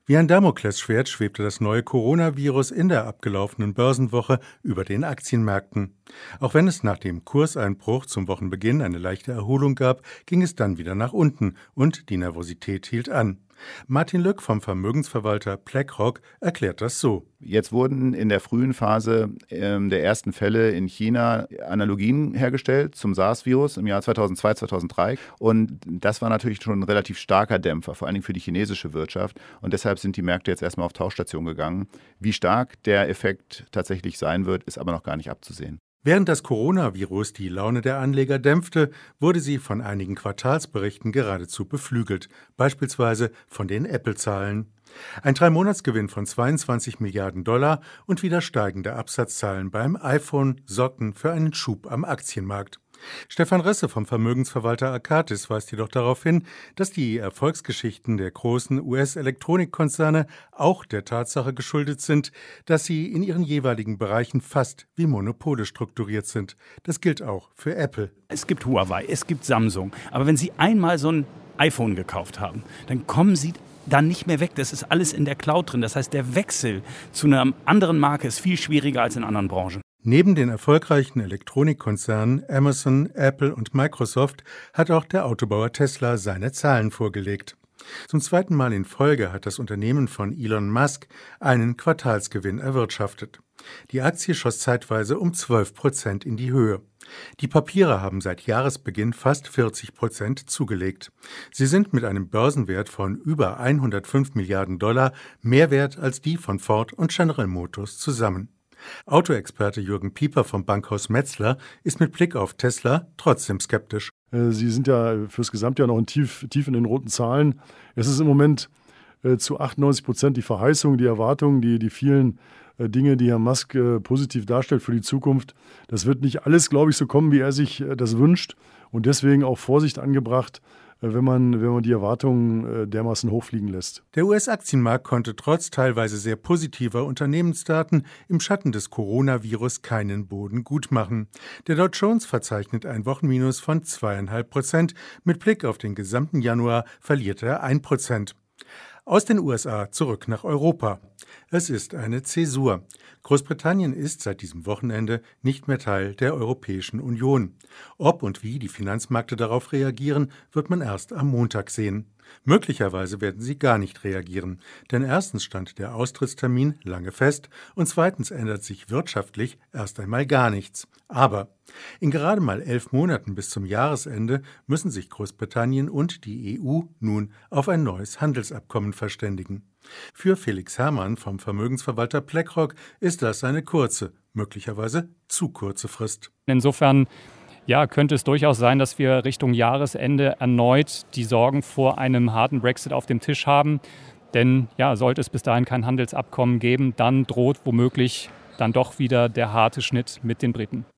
Wie ein Damoklesschwert schwebte das neue Coronavirus in der abgelaufenen Börsenwoche über den Aktienmärkten. Auch wenn es nach dem Kurseinbruch zum Wochenbeginn eine leichte Erholung gab, ging es dann wieder nach unten und die Nervosität hielt an. Martin Lück vom Vermögensverwalter BlackRock erklärt das so. Jetzt wurden in der frühen Phase der ersten Fälle in China Analogien hergestellt zum SARS-Virus im Jahr 2002, 2003. Und das war natürlich schon ein relativ starker Dämpfer, vor allen Dingen für die chinesische Wirtschaft. Und deshalb sind die Märkte jetzt erstmal auf Tauchstation gegangen. Wie stark der Effekt tatsächlich sein wird, ist aber noch gar nicht abzusehen. Während das Coronavirus die Laune der Anleger dämpfte, wurde sie von einigen Quartalsberichten geradezu beflügelt, beispielsweise von den Apple-Zahlen. Ein 3-Monatsgewinn von 22 Milliarden Dollar und wieder steigende Absatzzahlen beim iPhone sorgten für einen Schub am Aktienmarkt. Stefan Risse vom Vermögensverwalter Arcatis weist jedoch darauf hin, dass die Erfolgsgeschichten der großen US-Elektronikkonzerne auch der Tatsache geschuldet sind, dass sie in ihren jeweiligen Bereichen fast wie Monopole strukturiert sind. Das gilt auch für Apple. Es gibt Huawei, es gibt Samsung. Aber wenn Sie einmal so ein iPhone gekauft haben, dann kommen Sie dann nicht mehr weg. Das ist alles in der Cloud drin. Das heißt, der Wechsel zu einer anderen Marke ist viel schwieriger als in anderen Branchen. Neben den erfolgreichen Elektronikkonzernen Amazon, Apple und Microsoft hat auch der Autobauer Tesla seine Zahlen vorgelegt. Zum zweiten Mal in Folge hat das Unternehmen von Elon Musk einen Quartalsgewinn erwirtschaftet. Die Aktie schoss zeitweise um 12% in die Höhe. Die Papiere haben seit Jahresbeginn fast 40% zugelegt. Sie sind mit einem Börsenwert von über 105 Milliarden Dollar mehr wert als die von Ford und General Motors zusammen. Autoexperte Jürgen Pieper vom Bankhaus Metzler ist mit Blick auf Tesla trotzdem skeptisch. Sie sind ja fürs Gesamtjahr noch tief in den roten Zahlen. Es ist im Moment zu 98% die Verheißung, die Erwartungen, die vielen Dinge, die Herr Musk positiv darstellt für die Zukunft. Das wird nicht alles, glaube ich, so kommen, wie er sich das wünscht. Und deswegen auch Vorsicht angebracht, wenn man die Erwartungen dermaßen hochfliegen lässt. Der US-Aktienmarkt konnte trotz teilweise sehr positiver Unternehmensdaten im Schatten des Coronavirus keinen Boden gut machen. Der Dow Jones verzeichnet ein Wochenminus von 2,5%. Mit Blick auf den gesamten Januar verliert er 1%. Aus den USA zurück nach Europa. Es ist eine Zäsur. Großbritannien ist seit diesem Wochenende nicht mehr Teil der Europäischen Union. Ob und wie die Finanzmärkte darauf reagieren, wird man erst am Montag sehen. Möglicherweise werden sie gar nicht reagieren, denn erstens stand der Austrittstermin lange fest und zweitens ändert sich wirtschaftlich erst einmal gar nichts. Aber in gerade mal 11 Monaten bis zum Jahresende müssen sich Großbritannien und die EU nun auf ein neues Handelsabkommen verständigen. Für Felix Herrmann vom Vermögensverwalter BlackRock ist das eine kurze, möglicherweise zu kurze Frist. Insofern könnte es durchaus sein, dass wir Richtung Jahresende erneut die Sorgen vor einem harten Brexit auf dem Tisch haben. Denn sollte es bis dahin kein Handelsabkommen geben, dann droht womöglich dann doch wieder der harte Schnitt mit den Briten.